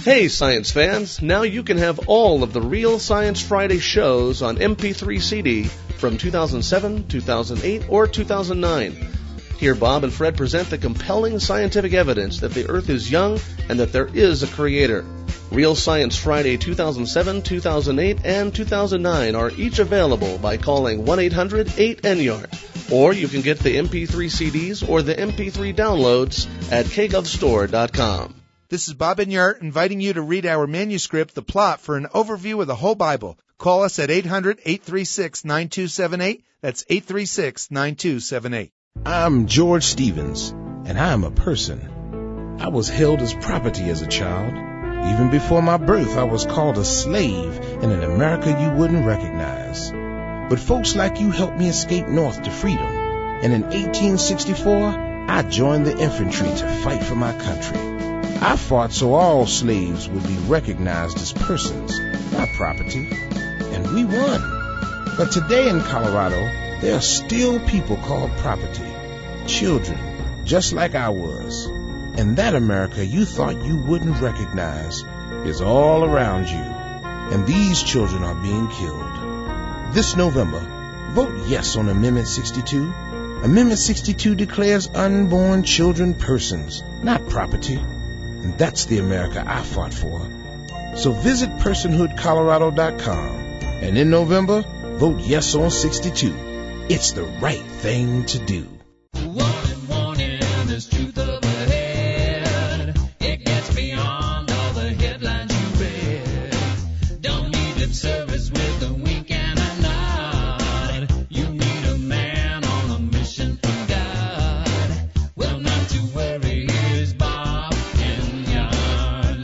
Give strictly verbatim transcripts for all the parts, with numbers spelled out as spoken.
Hey science fans, now you can have all of the Real Science Friday shows on M P three C D from two thousand seven, two thousand eight, or two thousand nine. Here Bob and Fred present the compelling scientific evidence that the Earth is young and that there is a creator. Real Science Friday two thousand seven, two thousand eight, and two thousand nine are each available by calling one eight hundred eight N Y A R D. Or you can get the M P three C Ds or the M P three downloads at k gov store dot com. This is Bob Enyart inviting you to read our manuscript, The Plot, for an overview of the whole Bible. Call us at eight hundred, eight three six, nine two seven eight. That's eight three six, nine two seven eight. I'm George Stevens, and I am a person. I was held as property as a child. Even before my birth, I was called a slave in an America you wouldn't recognize. But folks like you helped me escape north to freedom. And in eighteen sixty-four, I joined the infantry to fight for my country. I fought so all slaves would be recognized as persons, not property. And we won. But today in Colorado, there are still people called property. Children, just like I was. And that America you thought you wouldn't recognize is all around you. And these children are being killed. This November, vote yes on Amendment sixty-two. Amendment sixty-two declares unborn children persons, not property. And that's the America I fought for. So visit personhood colorado dot com. And in November, vote yes on sixty-two. It's the right thing to do. Warning, warning, there's truth up ahead. It gets beyond all the headlines you read. Don't need lip service with a wink and a nod. You need a man on a mission from God. Well, not to worry, here's Bob Enyart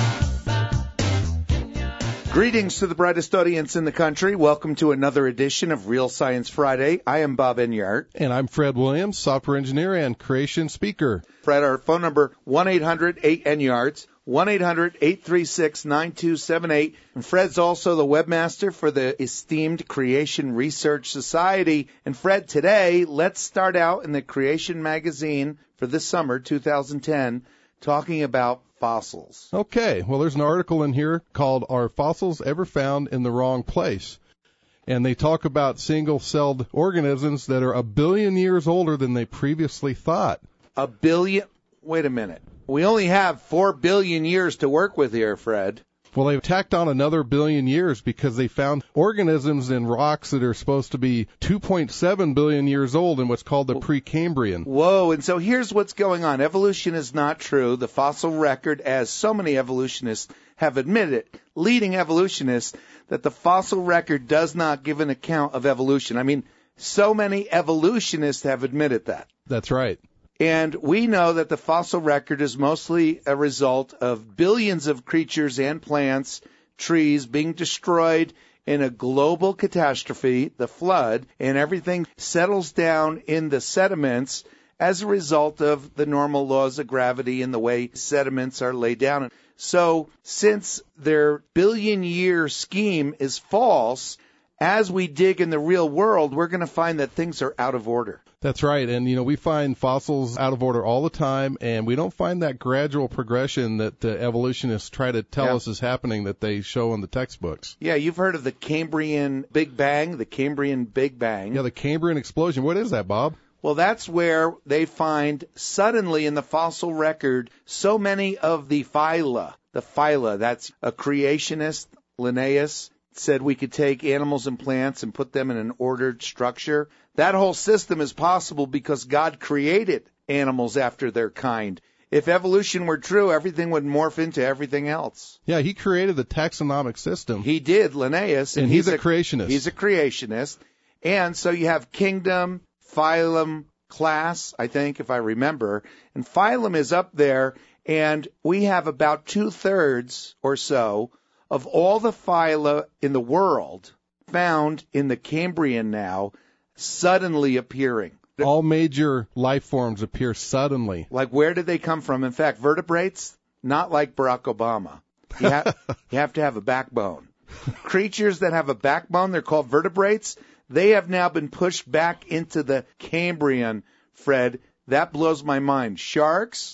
Live. Greetings to the brightest audience in the country. Welcome to another edition of Real Science Friday. I am Bob Enyart. And I'm Fred Williams, software engineer and creation speaker. Fred, our phone number, one eight hundred eight N Y A R D S, one eight hundred eight three six nine two seven eight. And Fred's also the webmaster for the esteemed Creation Research Society. And Fred, today, let's start out in the Creation magazine for this summer, two thousand ten, talking about fossils. Okay, well, there's an article in here called Are Fossils Ever Found in the Wrong Place? And they talk about single-celled organisms that are a billion years older than they previously thought. A billion? Wait a minute. We only have four billion years to work with here, Fred. Well, they've tacked on another billion years because they found organisms in rocks that are supposed to be two point seven billion years old in what's called the Precambrian. Whoa, and so here's what's going on. Evolution is not true. The fossil record, as so many evolutionists have admitted, leading evolutionists, that the fossil record does not give an account of evolution. I mean, so many evolutionists have admitted that. That's right. And we know that the fossil record is mostly a result of billions of creatures and plants, trees being destroyed in a global catastrophe, the flood, and everything settles down in the sediments as a result of the normal laws of gravity and the way sediments are laid down. So since their billion-year scheme is false, as we dig in the real world, we're going to find that things are out of order. That's right. And, you know, we find fossils out of order all the time, and we don't find that gradual progression that the evolutionists try to tell Yeah. us is happening that they show in the textbooks. Yeah, you've heard of the Cambrian Big Bang, the Cambrian Big Bang. Yeah, the Cambrian explosion. What is that, Bob? Well, that's where they find suddenly in the fossil record so many of the phyla. The phyla, that's a creationist, Linnaeus, said we could take animals and plants and put them in an ordered structure. That whole system is possible because God created animals after their kind. If evolution were true, everything would morph into everything else. Yeah, he created the taxonomic system. He did, Linnaeus. And, and he's, he's a creationist. He's a creationist. And so you have kingdom, phylum, class, I think, if I remember. And phylum is up there, and we have about two-thirds or so of all the phyla in the world found in the Cambrian now suddenly appearing. All major life forms appear suddenly. Like, where did they come from? In fact, vertebrates, not like Barack Obama. You, ha- you have to have a backbone. Creatures that have a backbone, they're called vertebrates. They have now been pushed back into the Cambrian, Fred. That blows my mind. Sharks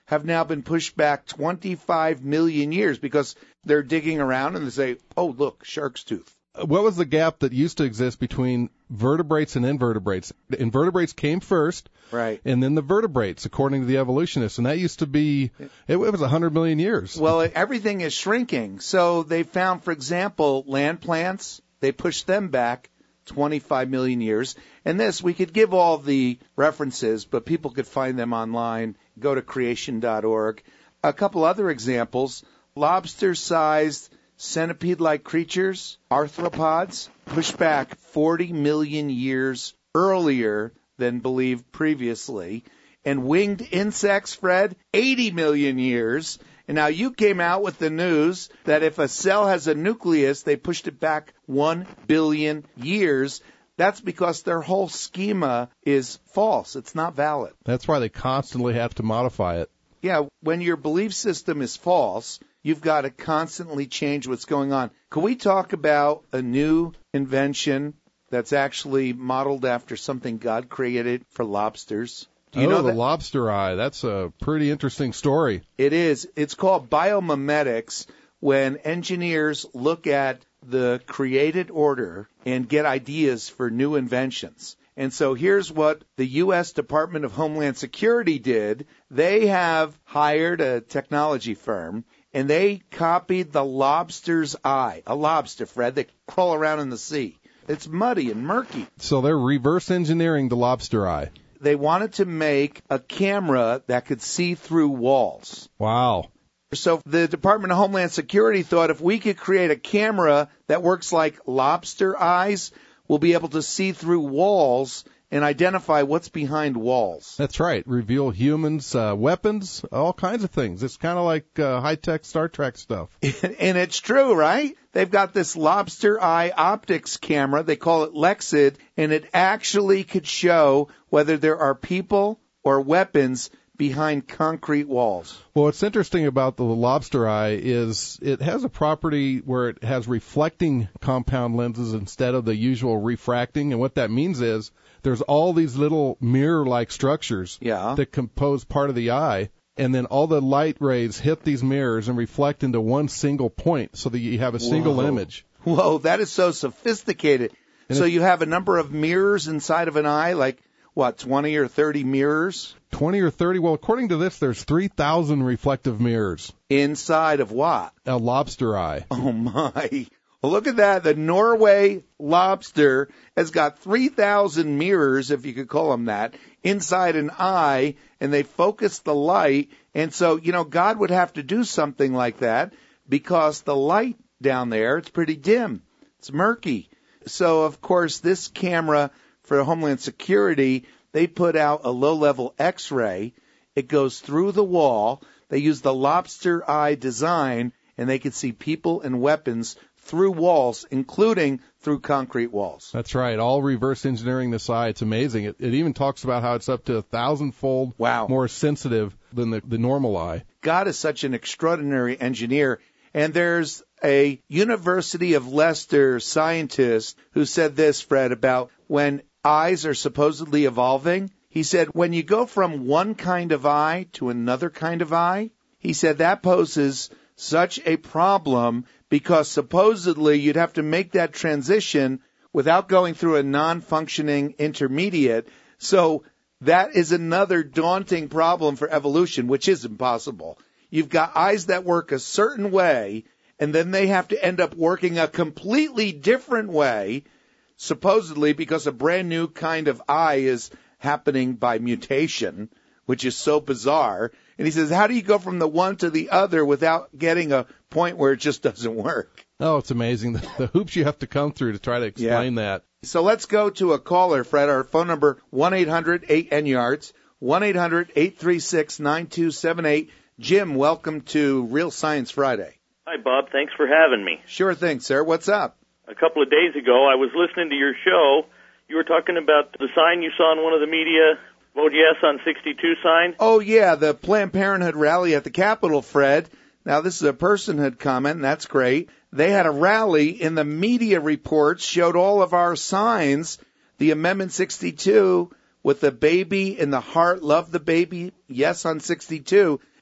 have now been pushed back twenty-five million years because they're digging around and they say, oh, look, shark's tooth. What was the gap that used to exist between vertebrates and invertebrates? Invertebrates came first, right, and then the vertebrates, according to the evolutionists, and that used to be, it, it was one hundred million years. Well, everything is shrinking. So they found, for example, land plants, they pushed them back twenty-five million years. And this, we could give all the references, but people could find them online. Go to creation dot org. A couple other examples, lobster-sized centipede-like creatures, arthropods, pushed back forty million years earlier than believed previously. And winged insects, Fred, eighty million years. And now you came out with the news that if a cell has a nucleus, they pushed it back one billion years. That's because their whole schema is false. It's not valid. That's why they constantly have to modify it. Yeah, when your belief system is false, you've got to constantly change what's going on. Can we talk about a new invention that's actually modeled after something God created for lobsters? Do you oh, know the that? lobster eye. That's a pretty interesting story. It is. It's called biomimetics, when engineers look at the created order and get ideas for new inventions. And so here's what the U S Department of Homeland Security did. They have hired a technology firm, and they copied the lobster's eye. A lobster, Fred, that crawl around in the sea. It's muddy and murky. So they're reverse engineering the lobster eye. They wanted to make a camera that could see through walls. Wow. So the Department of Homeland Security thought if we could create a camera that works like lobster eyes, we'll be able to see through walls and identify what's behind walls. That's right. Reveal humans, uh, weapons, all kinds of things. It's kind of like uh, high-tech Star Trek stuff. And it's true, right? They've got this lobster eye optics camera. They call it Lexid, and it actually could show whether there are people or weapons behind concrete walls. Well, what's interesting about the lobster eye is it has a property where it has reflecting compound lenses instead of the usual refracting. And what that means is there's all these little mirror-like structures yeah. that compose part of the eye. And then all the light rays hit these mirrors and reflect into one single point so that you have a single Whoa. image. Whoa, that is so sophisticated. And so you have a number of mirrors inside of an eye, like, what, twenty or thirty mirrors? twenty or thirty? Well, according to this, there's three thousand reflective mirrors. Inside of what? A lobster eye. Oh, my. Well, look at that. The Norway lobster has got three thousand mirrors, if you could call them that, inside an eye, and they focus the light. And so, you know, God would have to do something like that because the light down there, it's pretty dim. It's murky. So, of course, this camera for Homeland Security, they put out a low-level X-ray. It goes through the wall. They use the lobster eye design, and they can see people and weapons through walls, including through concrete walls. That's right. All reverse engineering this eye. It's amazing. It, it even talks about how it's up to a thousandfold wow. more sensitive than the, the normal eye. God is such an extraordinary engineer. And there's a University of Leicester scientist who said this, Fred, about when eyes are supposedly evolving. He said, when you go from one kind of eye to another kind of eye, he said that poses such a problem because supposedly you'd have to make that transition without going through a non-functioning intermediate. So that is another daunting problem for evolution, which is impossible. You've got eyes that work a certain way, and then they have to end up working a completely different way, supposedly because a brand new kind of eye is happening by mutation, which is so bizarre. And he says, how do you go from the one to the other without getting a point where it just doesn't work? Oh, it's amazing. The, the hoops you have to come through to try to explain yeah. that. So let's go to a caller, Fred. Our phone number, one eight hundred eight N yards, one eight hundred eight three six nine two seven eight. Jim, welcome to Real Science Friday. Hi, Bob. Thanks for having me. Sure thing, sir. What's up? A couple of days ago, I was listening to your show. You were talking about the sign you saw in one of the media, vote yes on sixty-two sign. Oh, yeah, the Planned Parenthood rally at the Capitol, Fred. Now, this is a personhood comment, and that's great. They had a rally, and the media reports showed all of our signs, the Amendment sixty-two with the baby in the heart, love the baby, yes on sixty-two.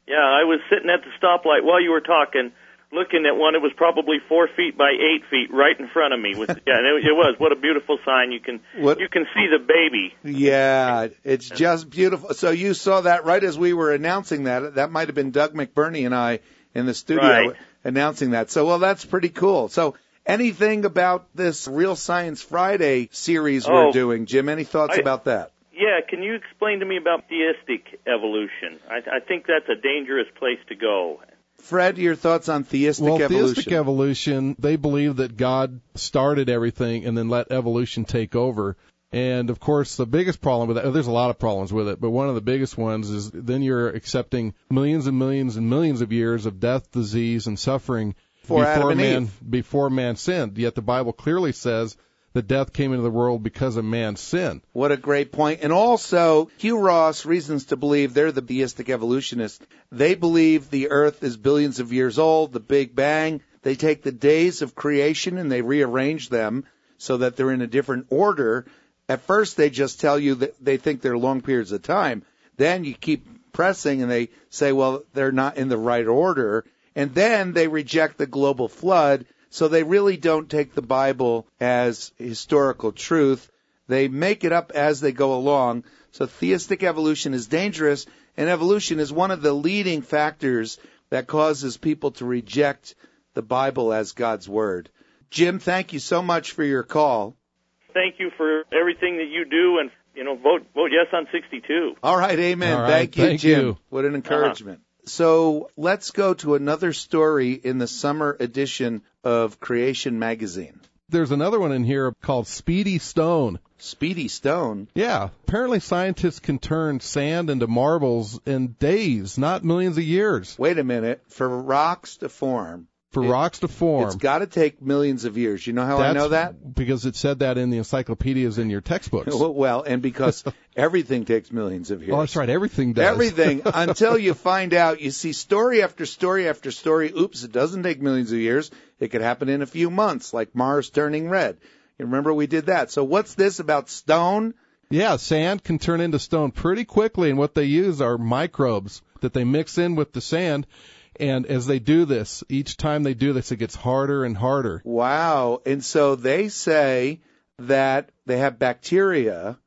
Yeah, I was sitting at the stoplight while you were talking, looking at one. It was probably four feet by eight feet right in front of me. With, yeah, and it, it was. What a beautiful sign. You can What? you can see the baby. Yeah, it's just beautiful. So you saw that right as we were announcing that. That might have been Doug McBurney and I in the studio Right. announcing that. So, well, that's pretty cool. So anything about this Real Science Friday series we're Oh. doing, Jim? Any thoughts I- about that? Yeah, can you explain to me about theistic evolution? I, I think that's a dangerous place to go. Fred, your thoughts on theistic well, evolution? theistic evolution, they believe that God started everything and then let evolution take over. And, of course, the biggest problem with that, there's a lot of problems with it, but one of the biggest ones is then you're accepting millions and millions and millions of years of death, disease, and suffering For Adam before and man Eve. before man sinned. Yet the Bible clearly says that death came into the world because of man's sin. What a great point. And also, Hugh Ross, Reasons to Believe, they're the theistic evolutionists. They believe the earth is billions of years old, the Big Bang. They take the days of creation and they rearrange them so that they're in a different order. At first, they just tell you that they think they're long periods of time. Then you keep pressing and they say, well, they're not in the right order. And then they reject the global flood. So they really don't take the Bible as historical truth. They make it up as they go along. So theistic evolution is dangerous, and evolution is one of the leading factors that causes people to reject the Bible as God's Word. Jim, thank you so much for your call. Thank you for everything that you do, and you know, vote vote yes on sixty-two. All right, amen. All right, thank you, thank Jim. you. What an encouragement. So let's go to another story in the summer edition of Creation Magazine. There's another one in here called Speedy Stone. Speedy Stone. Yeah, apparently scientists can turn sand into marbles in days, not millions of years, Wait a minute. For rocks to form, for It- rocks to form. it's got to take millions of years. You know how I That's know that? Because it said that in the encyclopedias in your textbooks. Well, and because everything takes millions of years. Oh, that's right. Everything does. Everything, until you find out, you see story after story after story. Oops, it doesn't take millions of years. It could happen in a few months, like Mars turning red. You remember we did that. So what's this about stone? Yeah, sand can turn into stone pretty quickly, and what they use are microbes that they mix in with the sand. And as they do this, each time they do this, it gets harder and harder. Wow. And so they say that they have bacteria,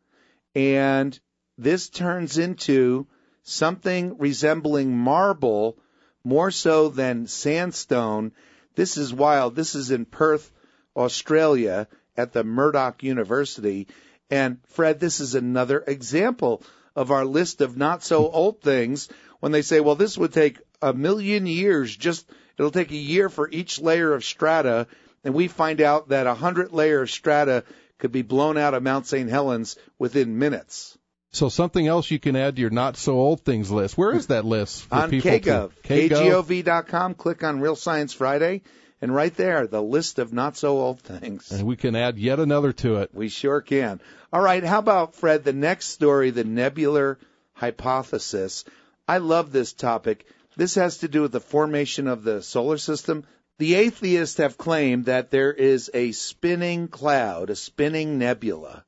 and this turns into something resembling marble more so than sandstone. This is wild. This is in Perth, Australia, at the Murdoch University. And Fred, this is another example of our list of not so old things when they say, well, this would take a million years. Just it'll take a year for each layer of strata. And we find out that a hundred layer of strata could be blown out of Mount Saint Helens within minutes. So something else you can add to your not so old things list. Where is that list for On people KGov, to K G O V dot com, click on Real Science Friday, and right there, the list of not so old things. And we can add yet another to it. We sure can. All right, how about, Fred, the next story, the nebular hypothesis. I love this topic. This has to do with the formation of the solar system. The atheists have claimed that there is a spinning cloud, a spinning nebula,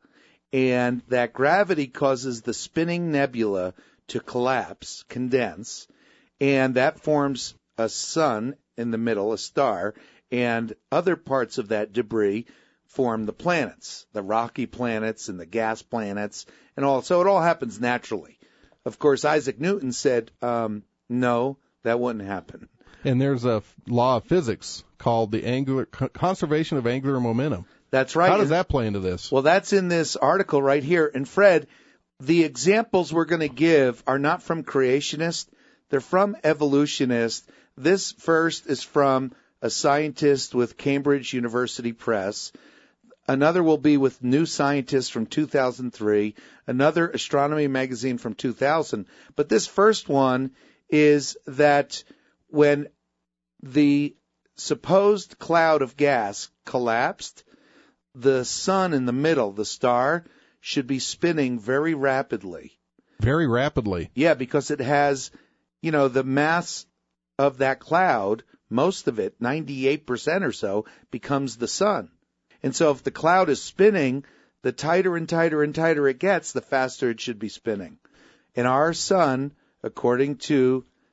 and that gravity causes the spinning nebula to collapse, condense, and that forms a sun in the middle, a star, and other parts of that debris form the planets, the rocky planets and the gas planets, and all. So it all happens naturally. Of course, Isaac Newton said, um, no, that wouldn't happen. And there's a f- law of physics called the angular co- conservation of angular momentum. That's right. How does that play into this? Well, that's in this article right here. And Fred, the examples we're going to give are not from creationists. They're from evolutionists. This first is from a scientist with Cambridge University Press. Another will be with New Scientist from two thousand three. Another Astronomy Magazine from two thousand. But this first one is that when the supposed cloud of gas collapsed, the sun in the middle, the star, should be spinning very rapidly. Very rapidly. Yeah, because it has, you know, the mass of that cloud, most of it, ninety-eight percent or so, becomes the sun. And so if the cloud is spinning, the tighter and tighter and tighter it gets, the faster it should be spinning. And our sun, according to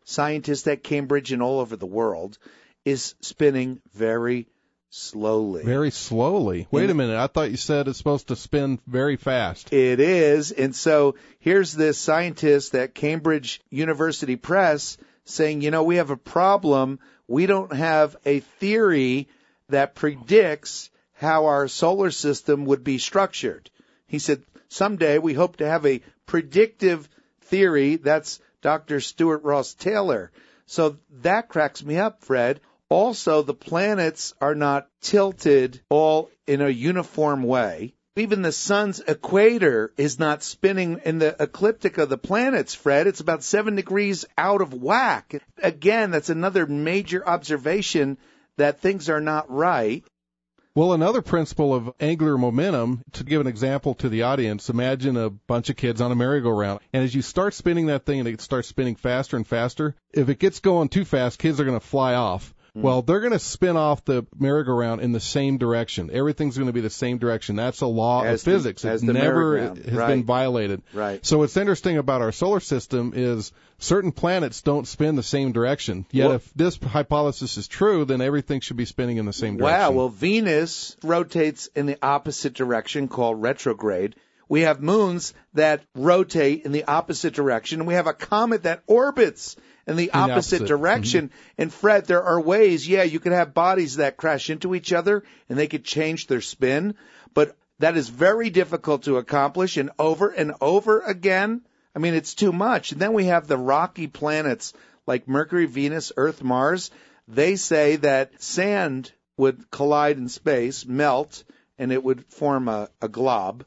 scientists at Cambridge and all over the world, is spinning very slowly. Very slowly. Wait a minute. I thought you said it's supposed to spin very fast. It is. And so here's this scientist at Cambridge University Press saying, you know, we have a problem. We don't have a theory that predicts how our solar system would be structured. He said, someday we hope to have a predictive theory. That's Doctor Stuart Ross Taylor. So that cracks me up, Fred. Also, the planets are not tilted all in a uniform way. Even the sun's equator is not spinning in the ecliptic of the planets, Fred. It's about seven degrees out of whack. Again, that's another major observation that things are not right. Well, another principle of angular momentum, to give an example to the audience, imagine a bunch of kids on a merry-go-round. And as you start spinning that thing and it starts spinning faster and faster, if it gets going too fast, kids are going to fly off. Well, they're going to spin off the merry-go-round in the same direction. Everything's going to be the same direction. That's a law as of physics. The, it never has right. been violated. Right. So what's interesting about our solar system is certain planets don't spin the same direction. Yet well, if this hypothesis is true, then everything should be spinning in the same direction. Wow. Well, Venus rotates in the opposite direction, called retrograde. We have moons that rotate in the opposite direction. And we have a comet that orbits in the, in opposite, the opposite direction. Mm-hmm. And Fred, there are ways, yeah, you could have bodies that crash into each other and they could change their spin, but that is very difficult to accomplish, and over and over again, I mean, it's too much. And then we have the rocky planets like Mercury, Venus, Earth, Mars. They say that sand would collide in space, melt, and it would form a, a glob,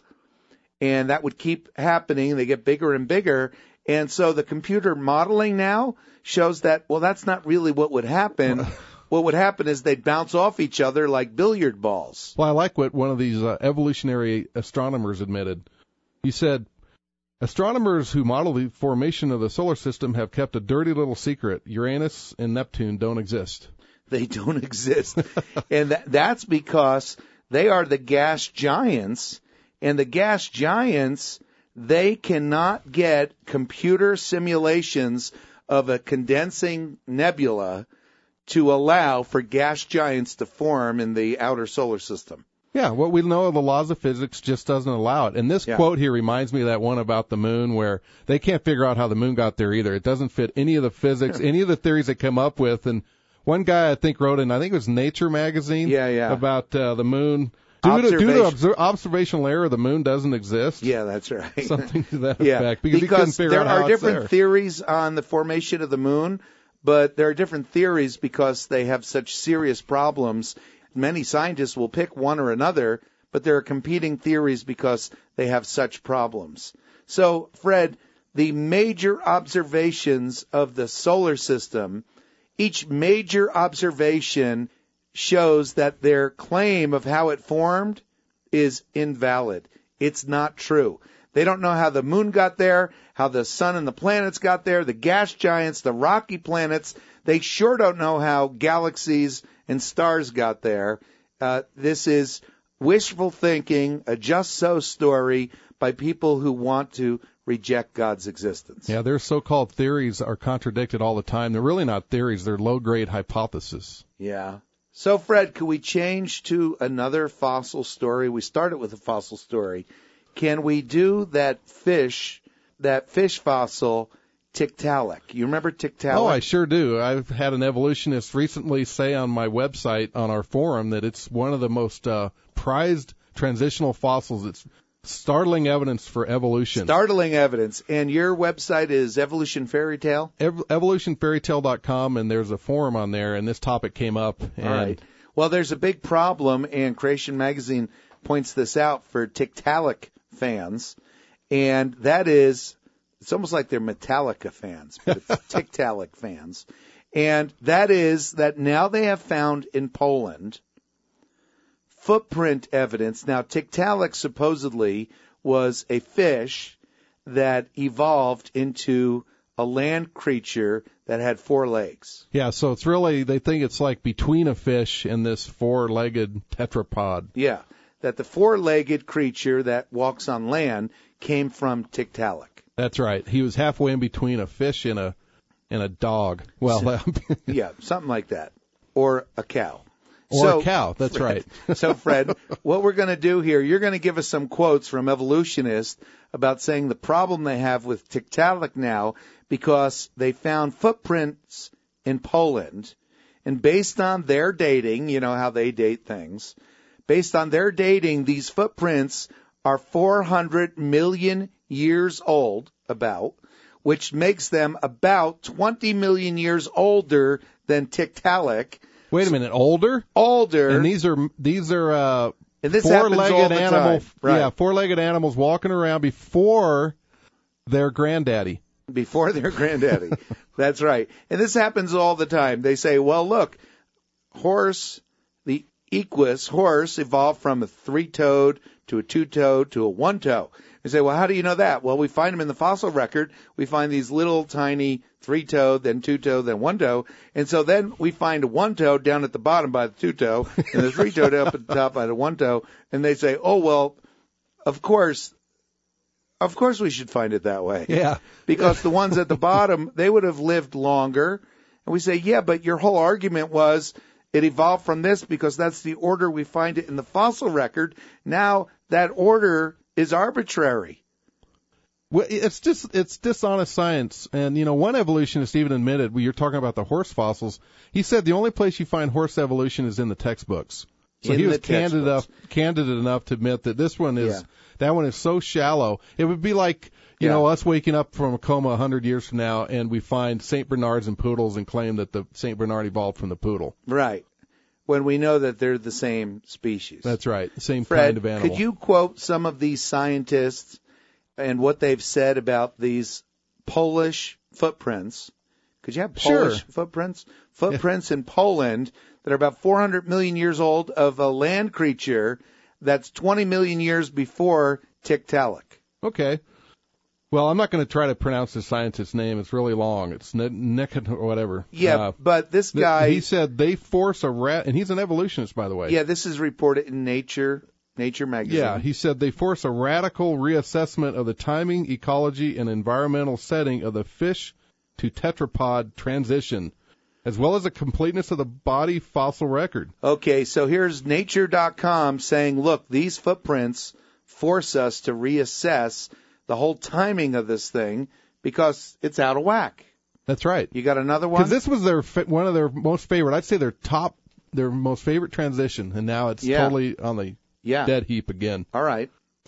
and that would keep happening. They get bigger and bigger. And so the computer modeling now shows that, well, that's not really what would happen. What would happen is they'd bounce off each other like billiard balls. Well, I like what one of these uh, evolutionary astronomers admitted. He said, astronomers who model the formation of the solar system have kept a dirty little secret. Uranus and Neptune don't exist. They don't exist. And that, that's because they are the gas giants, and the gas giants, they cannot get computer simulations of a condensing nebula to allow for gas giants to form in the outer solar system. Yeah, what we know of the laws of physics just doesn't allow it. And this yeah. quote here reminds me of that one about the moon, where they can't figure out how the moon got there either. It doesn't fit any of the physics, any of the theories they come up with. And one guy, I think, wrote in, I think it was Nature magazine, yeah, yeah. about uh, the moon. Due to, due to obser- observational error, the moon doesn't exist. Yeah, that's right. Something to that yeah, effect. Because, because he couldn't figure there out how are different there. theories on the formation of the moon, but there are different theories because they have such serious problems. Many scientists will pick one or another, but there are competing theories because they have such problems. So, Fred, the major observations of the solar system, each major observation shows that their claim of how it formed is invalid. It's not true. They don't know how the moon got there, how the sun and the planets got there, the gas giants, the rocky planets. They sure don't know how galaxies and stars got there. Uh, this is wishful thinking, a just-so story by people who want to reject God's existence. Yeah, their so-called theories are contradicted all the time. They're really not theories. They're low-grade hypotheses. Yeah. So, Fred, could we change to another fossil story? We started with a fossil story. Can we do that fish, that fish fossil, Tiktaalik? You remember Tiktaalik? Oh, I sure do. I've had an evolutionist recently say on my website, on our forum, that it's one of the most uh, prized transitional fossils. It's startling evidence for evolution. Startling evidence. And your website is Evolution Fairy Tale? Ev- evolution fairy tale dot com, and there's a forum on there, and this topic came up. And all right. Well, there's a big problem, and Creation Magazine points this out for Tiktaalik fans, and that is, it's almost like they're Metallica fans, but it's Tiktaalik fans. And that is that now they have found in Poland footprint evidence. Now, Tiktaalik supposedly was a fish that evolved into a land creature that had four legs. Yeah, so it's really, they think it's like between a fish and this four-legged tetrapod. Yeah, that the four-legged creature that walks on land came from Tiktaalik. That's right. He was halfway in between a fish and a and a dog. Well, yeah, something like that. Or a cow. Or so, a cow, that's Fred, right. So, Fred, what we're going to do here, you're going to give us some quotes from evolutionists about saying the problem they have with Tiktaalik now because they found footprints in Poland, and based on their dating, you know how they date things, based on their dating, these footprints are four hundred million years old, about, which makes them about twenty million years older than Tiktaalik. Wait a minute, older? Older. And these are these are uh, and this happens all four-legged the animal, time. Right. yeah, four-legged animals walking around before their granddaddy. Before their granddaddy. That's right. And this happens all the time. They say, well, look, horse, the equus horse evolved from a three-toed to a two-toed to a one-toe. They say, well, how do you know that? Well, we find them in the fossil record. We find these little tiny three-toed, then two-toed, then one-toe. And so then we find a one-toe down at the bottom by the two-toe and the three-toed up at the top by the one-toe. And they say, oh, well, of course, of course we should find it that way. Yeah. Because the ones at the bottom, they would have lived longer. And we say, yeah, but your whole argument was it evolved from this because that's the order we find it in the fossil record. Now that order is arbitrary. Well, it's just it's dishonest science, and you know one evolutionist even admitted when you're talking about the horse fossils. He said the only place you find horse evolution is in the textbooks. So in he was the candid enough, textbooks. candid enough to admit that this one is Yeah. that one is so shallow. It would be like you Yeah. know us waking up from a coma a hundred years from now, and we find Saint Bernards and poodles and claim that the Saint Bernard evolved from the poodle. Right. When we know that they're the same species. That's right, same Fred, kind of animal. could you quote some of these scientists and what they've said about these Polish footprints? Could you have Polish Sure. footprints? Footprints in Poland that are about four hundred million years old of a land creature that's twenty million years before Tiktaalik. Okay. Well, I'm not going to try to pronounce the scientist's name. It's really long. It's Nick or whatever. Yeah, Uh, but this th- guy, he said they force a rat, and he's an evolutionist, by the way. yeah, this is reported in Nature, Nature magazine. Yeah, he said they force a radical reassessment of the timing, ecology, and environmental setting of the fish to tetrapod transition, as well as the completeness of the body fossil record. Okay, so here's Nature dot com saying, look, these footprints force us to reassess the whole timing of this thing because it's out of whack. That's right. You got another one? Because this was their fa- one of their most favorite. I'd say their top, their most favorite transition, and now it's Yeah. totally on the yeah. dead heap again. All right.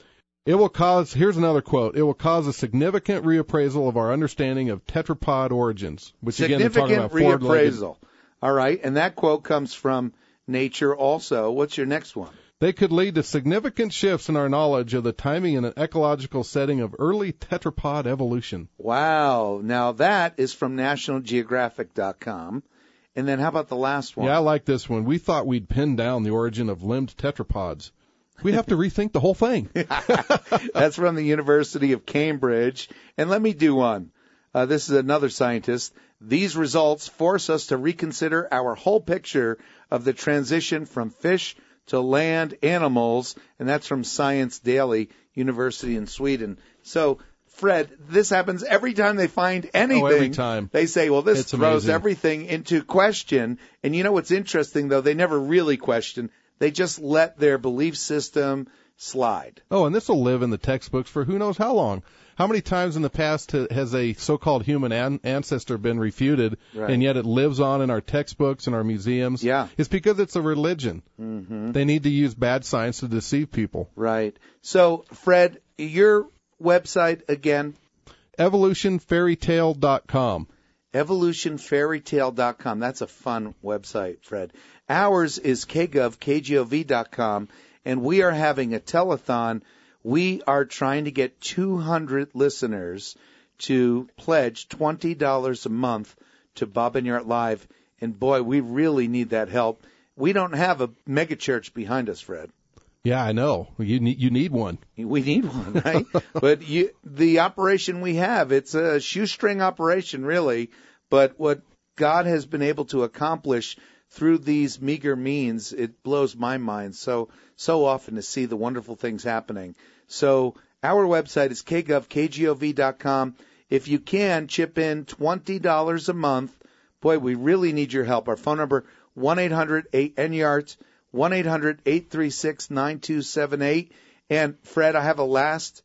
It will cause, here's another quote, it will cause a significant reappraisal of our understanding of tetrapod origins, which again, they're talking Significant about four-legged. reappraisal. All right, and that quote comes from Nature also. What's your next one? They could lead to significant shifts in our knowledge of the timing and ecological setting of early tetrapod evolution. Wow. Now that is from National Geographic dot com. And then how about the last one? Yeah, I like this one. We thought we'd pin down the origin of limbed tetrapods. We'd have to rethink the whole thing. That's from the University of Cambridge. And let me do one. Uh, this is another scientist. These results force us to reconsider our whole picture of the transition from fish to land animals, and that's from Science Daily, University in Sweden. So, Fred, this happens every time they find anything. Oh, every time. They say, well, this It's throws amazing. everything into question. And you know what's interesting, though? They never really question. They just let their belief system slide. Oh, and this will live in the textbooks for who knows how long. How many times in the past ha- has a so-called human an- ancestor been refuted, Right. and yet it lives on in our textbooks and our museums? Yeah. It's because it's a religion. Mm-hmm. They need to use bad science to deceive people. Right. So, Fred, your website again? evolution fairy tale dot com. evolution fairy tale dot com. That's a fun website, Fred. Ours is k gov k gov dot com, and we are having a telethon. We are trying to get two hundred listeners to pledge twenty dollars a month to Bob and Yart Live, and boy, we really need that help. We don't have a megachurch behind us, Fred. Yeah, I know. You need you need one. We need one, right? But you, the operation we have, it's a shoestring operation, really. But what God has been able to accomplish through these meager means, it blows my mind so so often to see the wonderful things happening. So our website is k gov k gov dot com. If you can, chip in twenty dollars a month. Boy, we really need your help. Our phone number, one eight hundred eight N Y A R T, one eight hundred eight three six nine two seven eight. And, Fred, I have a last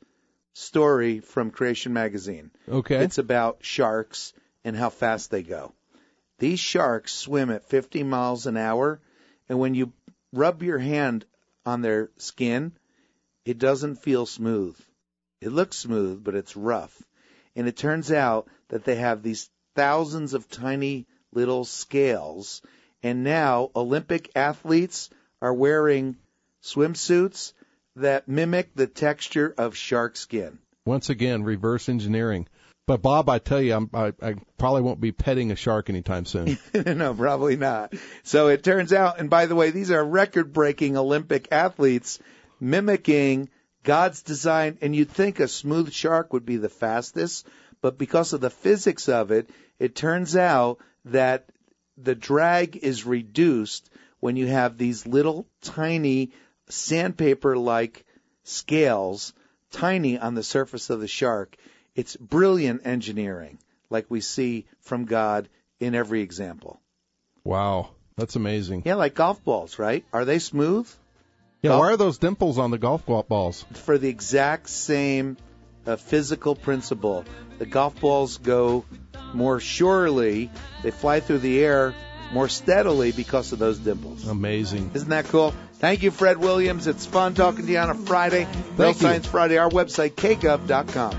story from Creation Magazine. Okay. It's about sharks and how fast they go. These sharks swim at fifty miles an hour, and when you rub your hand on their skin, it doesn't feel smooth. It looks smooth, but it's rough. And it turns out that they have these thousands of tiny little scales, and now Olympic athletes are wearing swimsuits that mimic the texture of shark skin. Once again, reverse engineering. But, Bob, I tell you, I'm, I, I probably won't be petting a shark anytime soon. No, probably not. So it turns out, and by the way, these are record-breaking Olympic athletes mimicking God's design. And you'd think a smooth shark would be the fastest, but because of the physics of it, it turns out that the drag is reduced when you have these little tiny sandpaper-like scales, tiny on the surface of the shark. It's brilliant engineering, like we see from God in every example. Wow, that's amazing. Yeah, like golf balls, right? Are they smooth? Yeah, golf- why are those dimples on the golf balls? For the exact same uh, physical principle. The golf balls go more surely, they fly through the air more steadily because of those dimples. Amazing. Isn't that cool? Thank you, Fred Williams. It's fun talking to you on a Friday. Real Science Friday, our website, k gov dot com.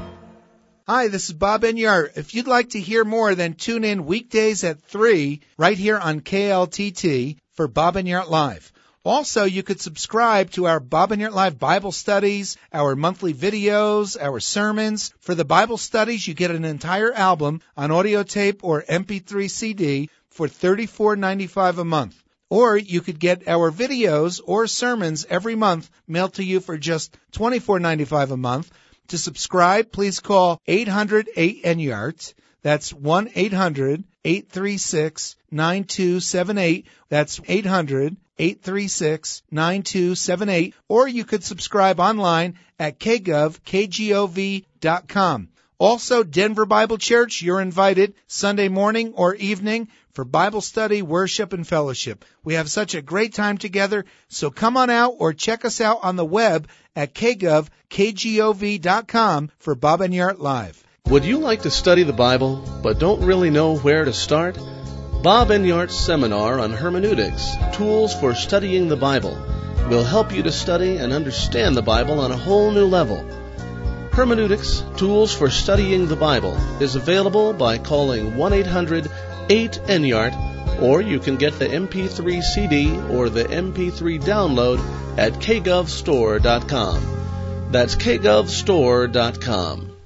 Hi, this is Bob N Y A R. If you'd like to hear more, then tune in weekdays at three right here on K L T T for Bob N Y A R Live. Also, you could subscribe to our Bob N Y A R Live Bible studies, our monthly videos, our sermons. For the Bible studies, you get an entire album on audio tape or M P three C D for thirty-four ninety-five a month. Or you could get our videos or sermons every month mailed to you for just twenty-four ninety-five a month. To subscribe, please call eight hundred eight N Y A R T. That's one eight hundred eight three six nine two seven eight. That's eight hundred eight three six nine two seven eight. Or you could subscribe online at k gov k gov dot com. Also, Denver Bible Church, you're invited Sunday morning or evening for Bible study, worship, and fellowship. We have such a great time together, so come on out or check us out on the web at k gov k gov dot com for Bob N Y A R Live. Would you like to study the Bible, but don't really know where to start? Bob N Y A R's seminar on hermeneutics, tools for studying the Bible, will help you to study and understand the Bible on a whole new level. Hermeneutics, Tools for Studying the Bible, is available by calling one eight hundred eight N Y A R T, or you can get the M P three C D or the M P three download at k gov store dot com. That's k gov store dot com.